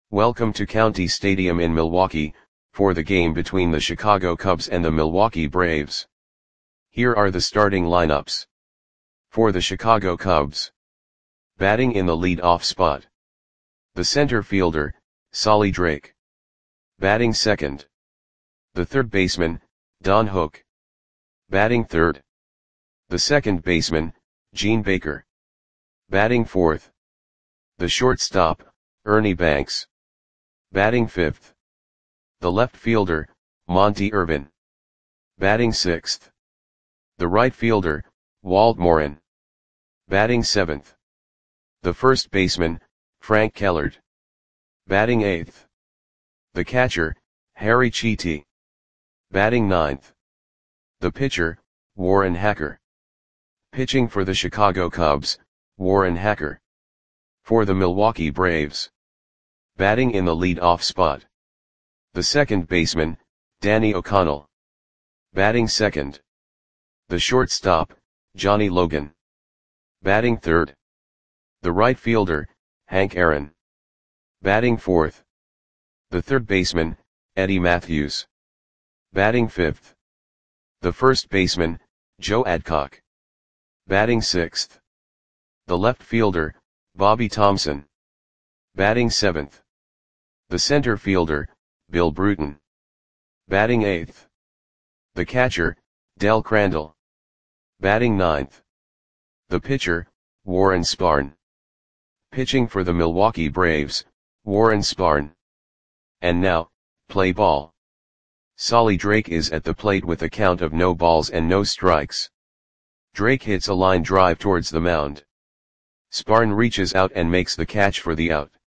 Welcome to County Stadium in Milwaukee, for the game between the Chicago Cubs and the Milwaukee Braves. Here are the starting lineups. For the Chicago Cubs. Batting in the lead-off spot. The center fielder, Solly Drake. Batting second. The third baseman, Don Hook. Batting third. The second baseman, Gene Baker. Batting fourth. The shortstop, Ernie Banks. Batting fifth. The left fielder, Monty Irvin. Batting sixth. The right fielder, Walt Morin. Batting seventh. The first baseman, Frank Kellert. Batting eighth. The catcher, Harry Chiti. Batting ninth. The pitcher, Warren Hacker. Pitching for the Chicago Cubs, Warren Hacker. For the Milwaukee Braves. Batting in the lead-off spot. The second baseman, Danny O'Connell. Batting second. The shortstop, Johnny Logan. Batting third. The right fielder, Hank Aaron. Batting fourth. The third baseman, Eddie Matthews. Batting fifth. The first baseman, Joe Adcock. Batting sixth. The left fielder, Bobby Thomson. Batting seventh. The center fielder, Bill Bruton. Batting eighth. The catcher, Del Crandall. Batting ninth. The pitcher, Warren Spahn. Pitching for the Milwaukee Braves, Warren Spahn. And now, play ball. Solly Drake is at the plate with a count of no balls and no strikes. Drake hits a line drive towards the mound. Spahn reaches out and makes the catch for the out.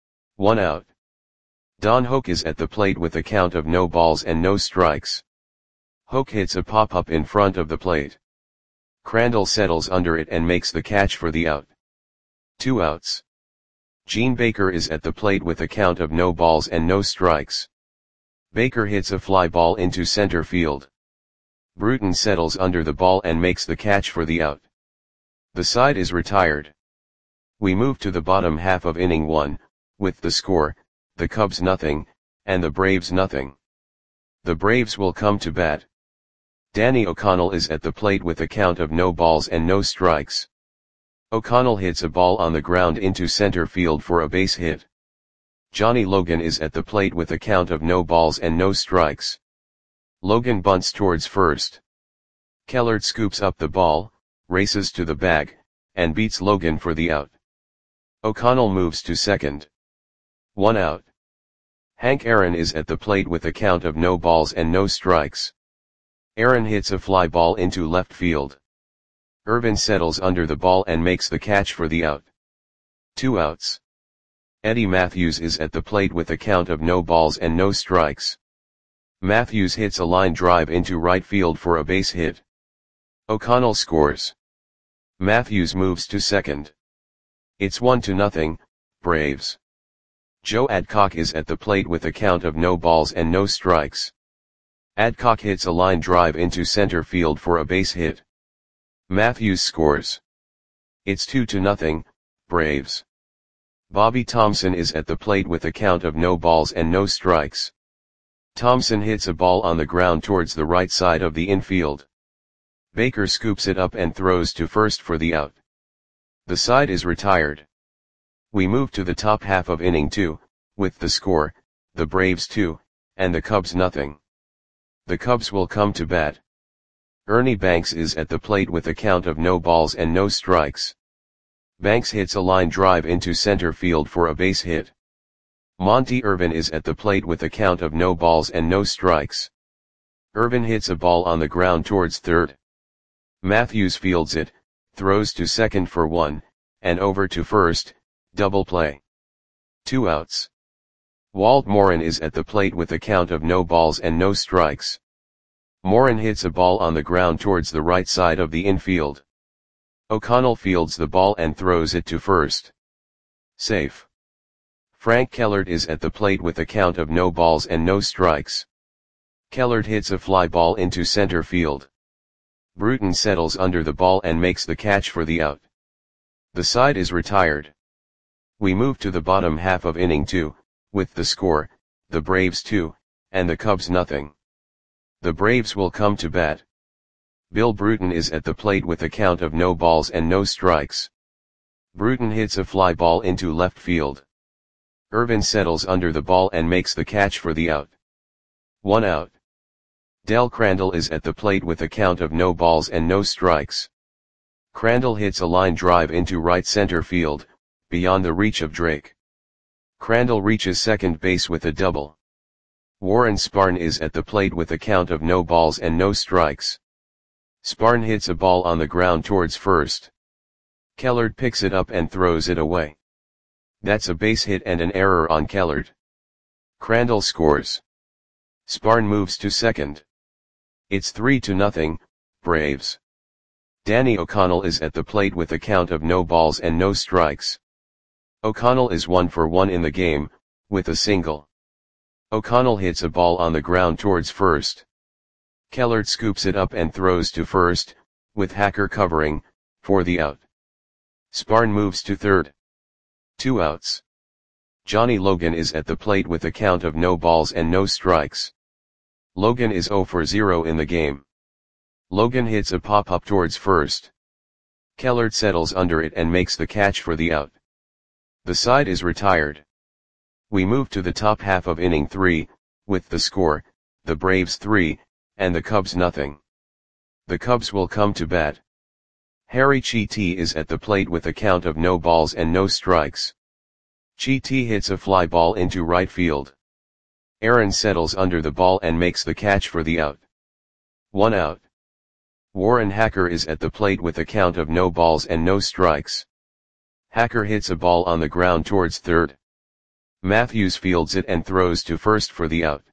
1 out. Don Hook is at the plate with a count of no balls and no strikes. Hook hits a pop-up in front of the plate. Crandall settles under it and makes the catch for the out. 2 outs. Gene Baker is at the plate with a count of no balls and no strikes. Baker hits a fly ball into center field. Bruton settles under the ball and makes the catch for the out. The side is retired. We move to the bottom half of inning 1, with the score, the Cubs nothing, and the Braves nothing. The Braves will come to bat. Danny O'Connell is at the plate with a count of no balls and no strikes. O'Connell hits a ball on the ground into center field for a base hit. Johnny Logan is at the plate with a count of no balls and no strikes. Logan bunts towards first. Kellert scoops up the ball, races to the bag, and beats Logan for the out. O'Connell moves to second. 1 out. Hank Aaron is at the plate with a count of no balls and no strikes. Aaron hits a fly ball into left field. Irvin settles under the ball and makes the catch for the out. 2 outs. Eddie Matthews is at the plate with a count of no balls and no strikes. Matthews hits a line drive into right field for a base hit. O'Connell scores. Matthews moves to second. It's 1-0, Braves. Joe Adcock is at the plate with a count of no balls and no strikes. Adcock hits a line drive into center field for a base hit. Matthews scores. It's 2-0, Braves. Bobby Thomson is at the plate with a count of no balls and no strikes. Thomson hits a ball on the ground towards the right side of the infield. Baker scoops it up and throws to first for the out. The side is retired. We move to the top half of inning 2, with the score, the Braves 2, and the Cubs nothing. The Cubs will come to bat. Ernie Banks is at the plate with a count of no balls and no strikes. Banks hits a line drive into center field for a base hit. Monty Irvin is at the plate with a count of no balls and no strikes. Irvin hits a ball on the ground towards third. Matthews fields it, throws to second for 1, and over to first, double play. 2 outs. Walt Morin is at the plate with a count of no balls and no strikes. Morin hits a ball on the ground towards the right side of the infield. O'Connell fields the ball and throws it to first. Safe. Frank Kellert is at the plate with a count of no balls and no strikes. Kellert hits a fly ball into center field. Bruton settles under the ball and makes the catch for the out. The side is retired. We move to the bottom half of inning 2, with the score, the Braves 2, and the Cubs nothing. The Braves will come to bat. Bill Bruton is at the plate with a count of no balls and no strikes. Bruton hits a fly ball into left field. Irvin settles under the ball and makes the catch for the out. 1 out. Del Crandall is at the plate with a count of no balls and no strikes. Crandall hits a line drive into right center field, beyond the reach of Drake. Crandall reaches second base with a double. Warren Spahn is at the plate with a count of no balls and no strikes. Spahn hits a ball on the ground towards first. Kellert picks it up and throws it away. That's a base hit and an error on Kellert. Crandall scores. Spahn moves to second. It's 3-0, Braves. Danny O'Connell is at the plate with a count of no balls and no strikes. O'Connell is 1 for 1 in the game, with a single. O'Connell hits a ball on the ground towards first. Kellert scoops it up and throws to first, with Hacker covering, for the out. Spahn moves to third. 2 outs. Johnny Logan is at the plate with a count of no balls and no strikes. Logan is 0 for 0 in the game. Logan hits a pop-up towards first. Kellert settles under it and makes the catch for the out. The side is retired. We move to the top half of inning 3, with the score, the Braves 3, and the Cubs nothing. The Cubs will come to bat. Harry Chiti is at the plate with a count of no balls and no strikes. Chiti hits a fly ball into right field. Aaron settles under the ball and makes the catch for the out. 1 out. Warren Hacker is at the plate with a count of no balls and no strikes. Hacker hits a ball on the ground towards third. Matthews fields it and throws to first for the out.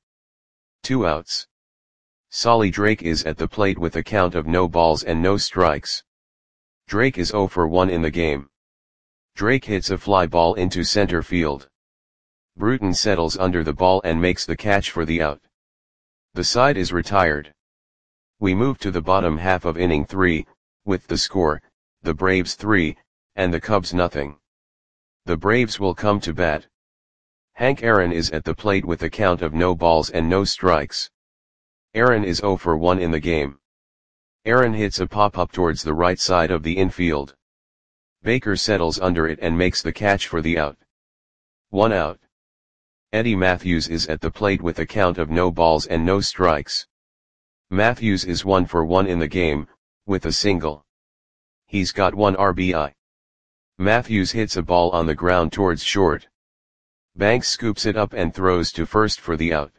2 outs. Solly Drake is at the plate with a count of no balls and no strikes. Drake is 0 for 1 in the game. Drake hits a fly ball into center field. Bruton settles under the ball and makes the catch for the out. The side is retired. We move to the bottom half of inning 3, with the score, the Braves 3, and the Cubs nothing. The Braves will come to bat. Hank Aaron is at the plate with a count of no balls and no strikes. Aaron is 0 for 1 in the game. Aaron hits a pop-up towards the right side of the infield. Baker settles under it and makes the catch for the out. 1 out. Eddie Matthews is at the plate with a count of no balls and no strikes. Matthews is 1 for 1 in the game, with a single. He's got 1 RBI. Matthews hits a ball on the ground towards short. Banks scoops it up and throws to first for the out.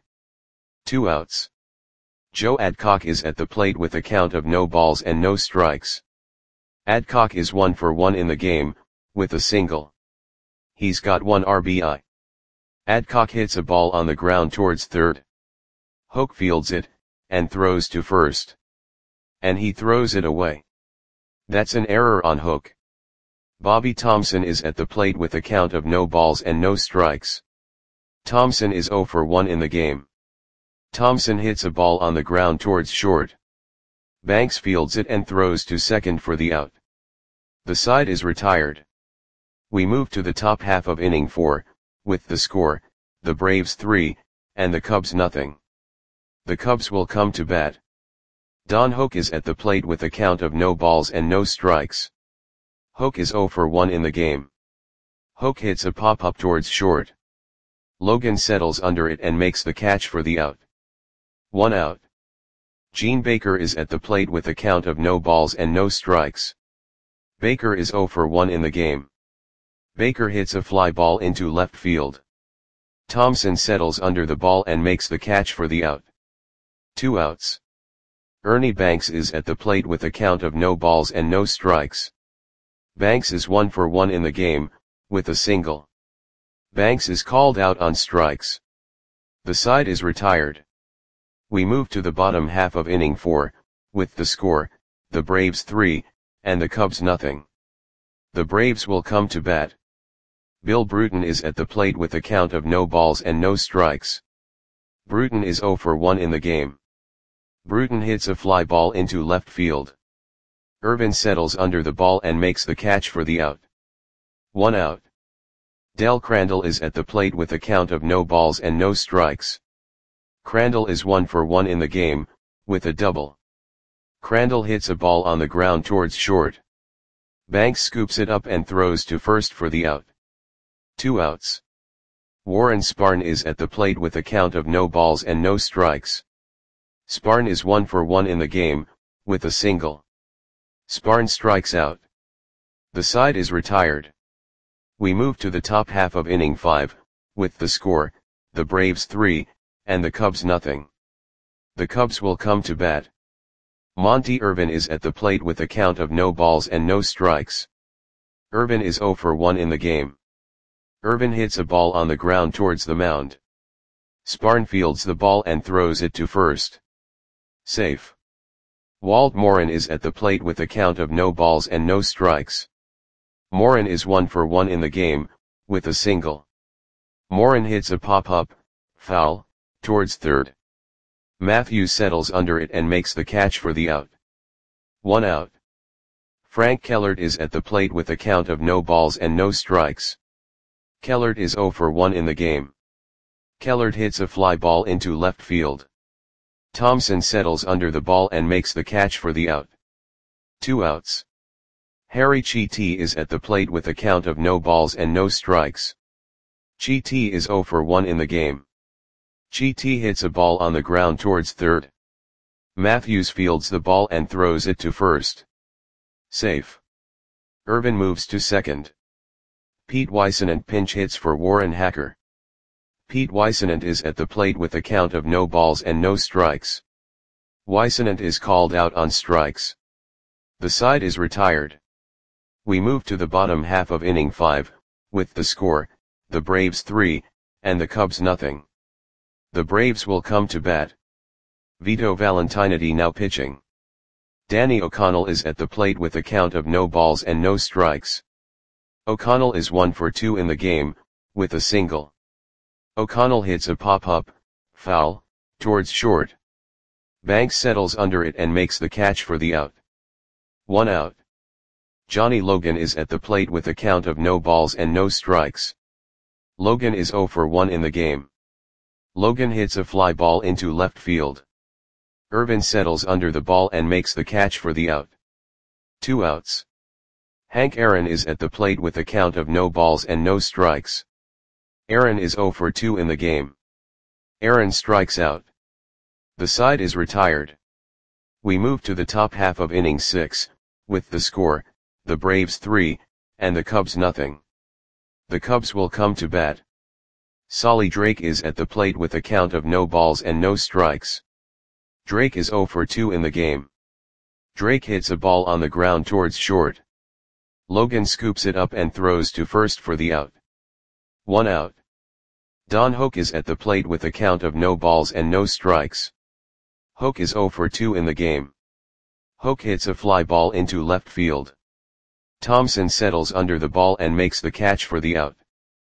2 outs. Joe Adcock is at the plate with a count of no balls and no strikes. Adcock is 1 for 1 in the game, with a single. He's got 1 RBI. Adcock hits a ball on the ground towards third. Hoke fields it, and throws to first. And he throws it away. That's an error on Hoke. Bobby Thompson is at the plate with a count of no balls and no strikes. Thompson is 0 for 1 in the game. Thompson hits a ball on the ground towards short. Banks fields it and throws to second for the out. The side is retired. We move to the top half of inning 4, with the score, the Braves 3, and the Cubs nothing. The Cubs will come to bat. Don Hoke is at the plate with a count of no balls and no strikes. Hoke is 0 for 1 in the game. Hoke hits a pop-up towards short. Logan settles under it and makes the catch for the out. 1 out. Gene Baker is at the plate with a count of no balls and no strikes. Baker is 0 for 1 in the game. Baker hits a fly ball into left field. Thompson settles under the ball and makes the catch for the out. 2 outs. Ernie Banks is at the plate with a count of no balls and no strikes. Banks is 1 for 1 in the game, with a single. Banks is called out on strikes. The side is retired. We move to the bottom half of inning 4, with the score, the Braves 3, and the Cubs nothing. The Braves will come to bat. Bill Bruton is at the plate with a count of no balls and no strikes. Bruton is 0 for 1 in the game. Bruton hits a fly ball into left field. Irvin settles under the ball and makes the catch for the out. 1 out. Del Crandall is at the plate with a count of no balls and no strikes. Crandall is 1 for 1 in the game, with a double. Crandall hits a ball on the ground towards short. Banks scoops it up and throws to first for the out. 2 outs. Warren Sparn is at the plate with a count of no balls and no strikes. Sparn is 1 for 1 in the game, with a single. Sparn strikes out. The side is retired. We move to the top half of inning 5, with the score, the Braves 3, and the Cubs nothing. The Cubs will come to bat. Monty Irvin is at the plate with a count of no balls and no strikes. Irvin is 0 for 1 in the game. Irvin hits a ball on the ground towards the mound. Sparn fields the ball and throws it to first. Safe. Walt Morin is at the plate with a count of no balls and no strikes. Morin is 1 for 1 in the game, with a single. Morin hits a pop-up, foul, towards third. Matthews settles under it and makes the catch for the out. 1 out. Frank Kellert is at the plate with a count of no balls and no strikes. Kellert is 0 for 1 in the game. Kellert hits a fly ball into left field. Thompson settles under the ball and makes the catch for the out. 2 outs. Harry Chiti is at the plate with a count of no balls and no strikes. Chiti is 0 for 1 in the game. Chiti hits a ball on the ground towards third. Matthews fields the ball and throws it to first. Safe. Irvin moves to second. Pete Weissenant pinch hits for Warren Hacker. Pete Weissenant is at the plate with a count of no balls and no strikes. Weissenant is called out on strikes. The side is retired. We move to the bottom half of inning 5, with the score, the Braves 3, and the Cubs nothing. The Braves will come to bat. Vito Valentiniti now pitching. Danny O'Connell is at the plate with a count of no balls and no strikes. O'Connell is 1 for 2 in the game, with a single. O'Connell hits a pop-up, foul, towards short. Banks settles under it and makes the catch for the out. 1 out. Johnny Logan is at the plate with a count of no balls and no strikes. Logan is 0 for 1 in the game. Logan hits a fly ball into left field. Irvin settles under the ball and makes the catch for the out. 2 outs. Hank Aaron is at the plate with a count of no balls and no strikes. Aaron is 0 for 2 in the game. Aaron strikes out. The side is retired. We move to the top half of inning 6, with the score, the Braves 3, and the Cubs nothing. The Cubs will come to bat. Solly Drake is at the plate with a count of no balls and no strikes. Drake is 0 for 2 in the game. Drake hits a ball on the ground towards short. Logan scoops it up and throws to first for the out. 1 out. Don Hoke is at the plate with a count of no balls and no strikes. Hoke is 0 for 2 in the game. Hoke hits a fly ball into left field. Thompson settles under the ball and makes the catch for the out.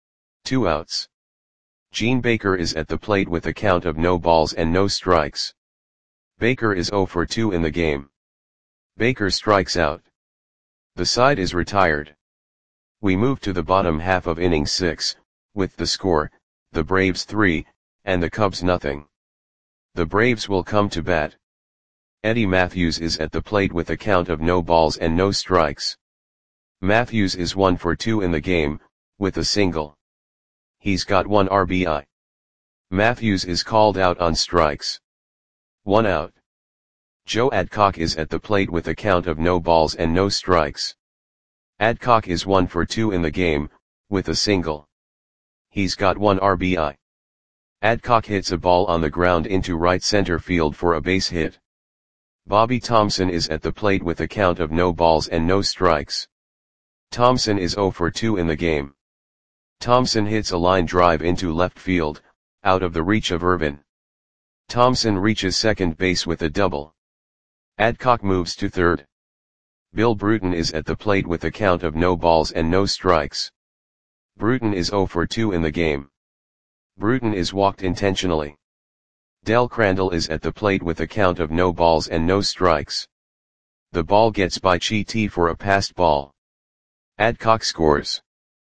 2 outs. Gene Baker is at the plate with a count of no balls and no strikes. Baker is 0 for 2 in the game. Baker strikes out. The side is retired. We move to the bottom half of inning 6, with the score, the Braves 3, and the Cubs nothing. The Braves will come to bat. Eddie Matthews is at the plate with a count of no balls and no strikes. Matthews is 1 for 2 in the game, with a single. He's got 1 RBI. Matthews is called out on strikes. 1 out. Joe Adcock is at the plate with a count of no balls and no strikes. Adcock is 1 for 2 in the game, with a single. He's got 1 RBI. Adcock hits a ball on the ground into right center field for a base hit. Bobby Thompson is at the plate with a count of no balls and no strikes. Thompson is 0 for 2 in the game. Thompson hits a line drive into left field, out of the reach of Irvin. Thompson reaches second base with a double. Adcock moves to third. Bill Bruton is at the plate with a count of no balls and no strikes. Bruton is 0 for 2 in the game. Bruton is walked intentionally. Del Crandall is at the plate with a count of no balls and no strikes. The ball gets by Chiti for a passed ball. Adcock scores.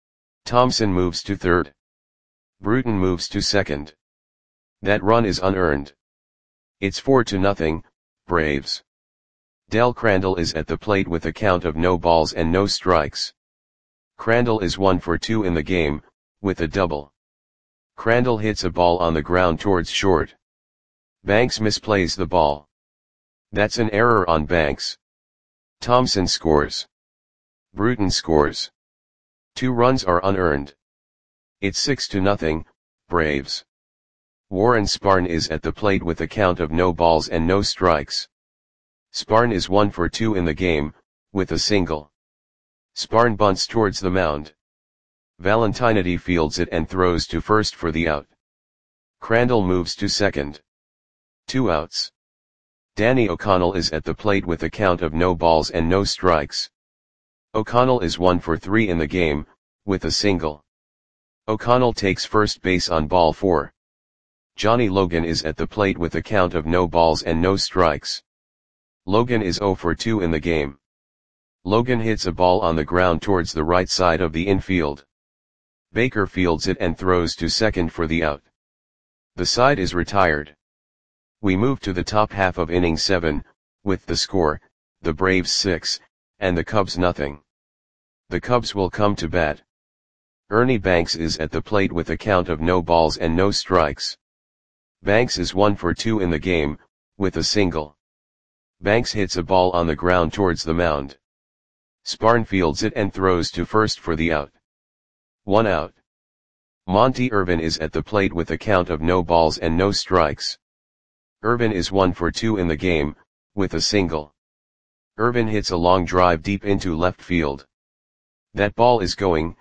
Thompson moves to third. Bruton moves to second. That run is unearned. It's 4-0, Braves. Del Crandall is at the plate with a count of no balls and no strikes. Crandall is 1 for 2 in the game, with a double. Crandall hits a ball on the ground towards short. Banks misplays the ball. That's an error on Banks. Thompson scores. Bruton scores. 2 runs are unearned. It's 6-0, Braves. Warren Spahn is at the plate with a count of no balls and no strikes. Spahn is 1 for 2 in the game, with a single. Spahn bunts towards the mound. Valentinity fields it and throws to first for the out. Crandall moves to second. 2 outs. Danny O'Connell is at the plate with a count of no balls and no strikes. O'Connell is 1 for 3 in the game, with a single. O'Connell takes first base on ball 4. Johnny Logan is at the plate with a count of no balls and no strikes. Logan is 0 for 2 in the game. Logan hits a ball on the ground towards the right side of the infield. Baker fields it and throws to second for the out. The side is retired. We move to the top half of inning 7, with the score, the Braves 6, and the Cubs nothing. The Cubs will come to bat. Ernie Banks is at the plate with a count of no balls and no strikes. Banks is 1 for 2 in the game, with a single. Banks hits a ball on the ground towards the mound. Spahn fields it and throws to first for the out. 1 out. Monty Irvin is at the plate with a count of no balls and no strikes. Irvin is 1 for 2 in the game, with a single. Irvin hits a long drive deep into left field. That ball is gone.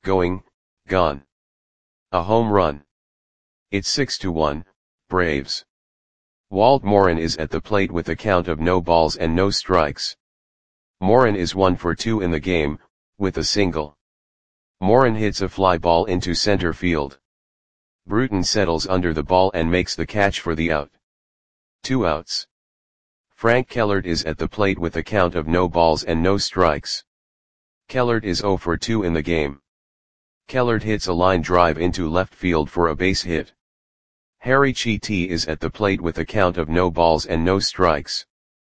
A home run. It's 6-1, Braves. Walt Morin is at the plate with a count of no balls and no strikes. Morin is 1 for 2 in the game, with a single. Morin hits a fly ball into center field. Bruton settles under the ball and makes the catch for the out. 2 outs. Frank Kellert is at the plate with a count of no balls and no strikes. Kellert is 0 for 2 in the game. Kellert hits a line drive into left field for a base hit. Harry Chiti is at the plate with a count of no balls and no strikes.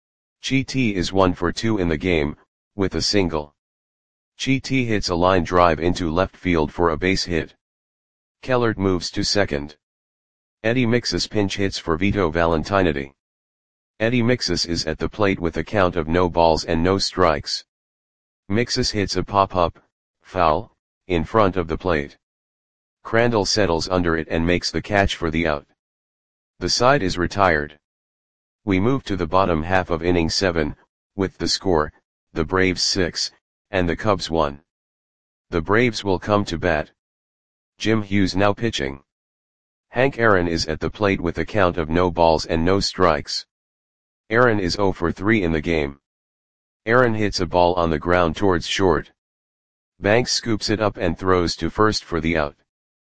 Chiti is 1 for 2 in the game, with a single. Chiti hits a line drive into left field for a base hit. Kellert moves to second. Eddie Mixas pinch hits for Vito Valentinity. Eddie Mixas is at the plate with a count of no balls and no strikes. Mixas hits a pop-up, foul, in front of the plate. Crandall settles under it and makes the catch for the out. The side is retired. We move to the bottom half of inning 7, with the score, the Braves 6, and the Cubs 1. The Braves will come to bat. Jim Hughes now pitching. Hank Aaron is at the plate with a count of no balls and no strikes. Aaron is 0 for 3 in the game. Aaron hits a ball on the ground towards short. Banks scoops it up and throws to first for the out.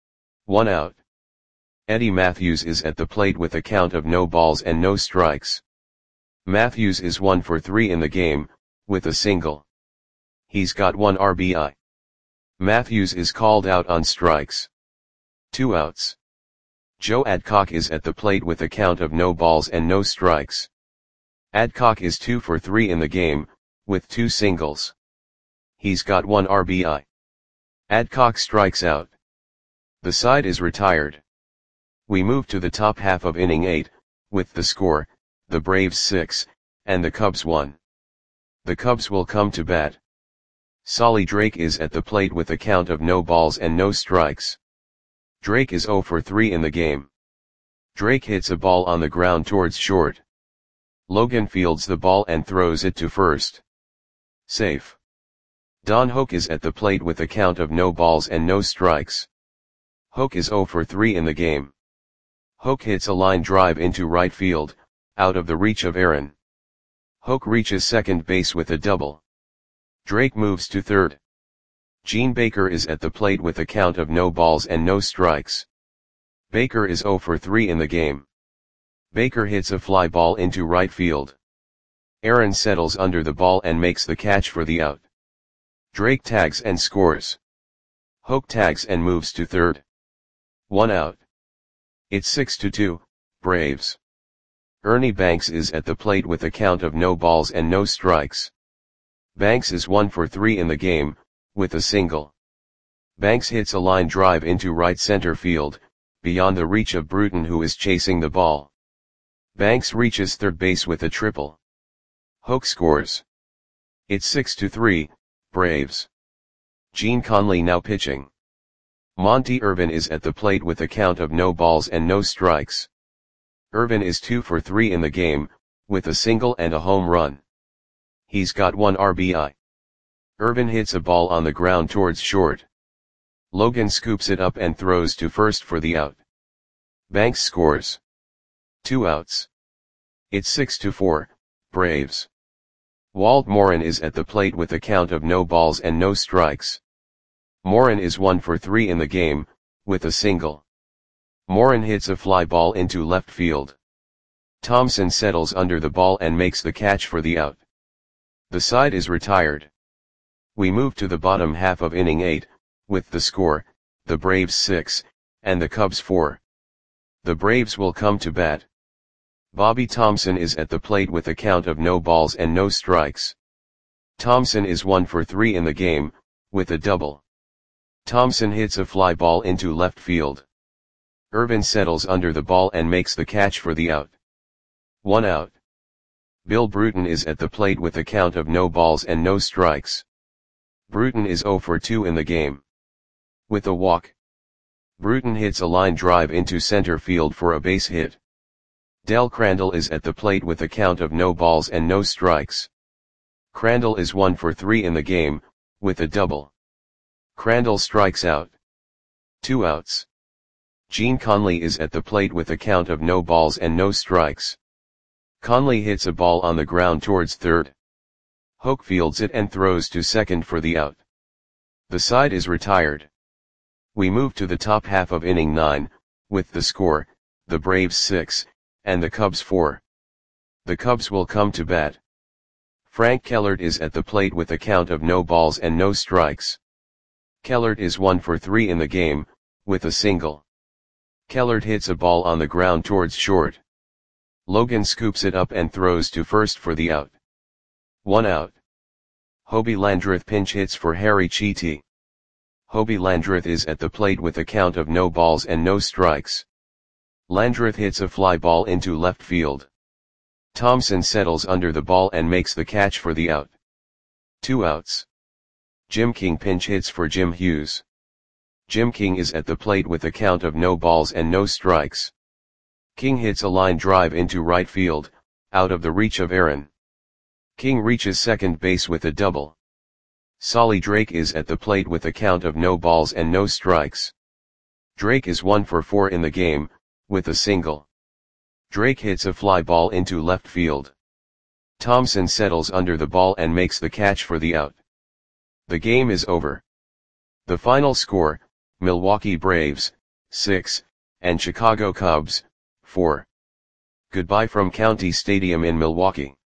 1 out. Eddie Matthews is at the plate with a count of no balls and no strikes. Matthews is 1 for 3 in the game, with a single. He's got 1 RBI. Matthews is called out on strikes. 2 outs. Joe Adcock is at the plate with a count of no balls and no strikes. Adcock is 2 for 3 in the game, with 2 singles. He's got 1 RBI. Adcock strikes out. The side is retired. We move to the top half of inning 8, with the score, the Braves 6, and the Cubs 1. The Cubs will come to bat. Solly Drake is at the plate with a count of no balls and no strikes. Drake is 0 for 3 in the game. Drake hits a ball on the ground towards short. Logan fields the ball and throws it to first. Safe. Don Hoak is at the plate with a count of no balls and no strikes. Hoak is 0 for 3 in the game. Hoak hits a line drive into right field, out of the reach of Aaron. Hoak reaches second base with a double. Drake moves to third. Gene Baker is at the plate with a count of no balls and no strikes. Baker is 0 for 3 in the game. Baker hits a fly ball into right field. Aaron settles under the ball and makes the catch for the out. Drake tags and scores. Hoke tags and moves to third. 1 out. It's 6-2, Braves. Ernie Banks is at the plate with a count of no balls and no strikes. Banks is 1 for 3 in the game, with a single. Banks hits a line drive into right center field, beyond the reach of Bruton, who is chasing the ball. Banks reaches third base with a triple. Hoke scores. It's 6-3, Braves. Gene Conley now pitching. Monty Irvin is at the plate with a count of no balls and no strikes. Irvin is 2 for 3 in the game, with a single and a home run. He's got 1 RBI. Irvin hits a ball on the ground towards short. Logan scoops it up and throws to first for the out. Banks scores. 2 outs. It's 6-4, Braves. Walt Morin is at the plate with a count of no balls and no strikes. Morin is 1 for 3 in the game, with a single. Morin hits a fly ball into left field. Thompson settles under the ball and makes the catch for the out. The side is retired. We move to the bottom half of inning 8, with the score, the Braves 6, and the Cubs 4. The Braves will come to bat. Bobby Thompson is at the plate with a count of no balls and no strikes. Thompson is 1 for 3 in the game, with a double. Thompson hits a fly ball into left field. Irvin settles under the ball and makes the catch for the out. 1 out. Bill Bruton is at the plate with a count of no balls and no strikes. Bruton is 0 for 2 in the game. With a walk. Bruton hits a line drive into center field for a base hit. Del Crandall is at the plate with a count of no balls and no strikes. Crandall is 1 for 3 in the game, with a double. Crandall strikes out. 2 outs. Gene Conley is at the plate with a count of no balls and no strikes. Conley hits a ball on the ground towards third. Hoke fields it and throws to second for the out. The side is retired. We move to the top half of inning 9, with the score, the Braves 6, and the Cubs 4. The Cubs will come to bat. Frank Kellert is at the plate with a count of no balls and no strikes. Kellert is 1 for 3 in the game, with a single. Kellert hits a ball on the ground towards short. Logan scoops it up and throws to first for the out. 1 out. Hobie Landreth pinch hits for Harry Cheety. Hobie Landreth is at the plate with a count of no balls and no strikes. Landreth hits a fly ball into left field. Thompson settles under the ball and makes the catch for the out. 2 outs. Jim King pinch hits for Jim Hughes. Jim King is at the plate with a count of no balls and no strikes. King hits a line drive into right field, out of the reach of Aaron. King reaches second base with a double. Solly Drake is at the plate with a count of no balls and no strikes. Drake is 1 for 4 in the game, with a single. Drake hits a fly ball into left field. Thompson settles under the ball and makes the catch for the out. The game is over. The final score, Milwaukee Braves, 6, and Chicago Cubs, 4. Goodbye from County Stadium in Milwaukee.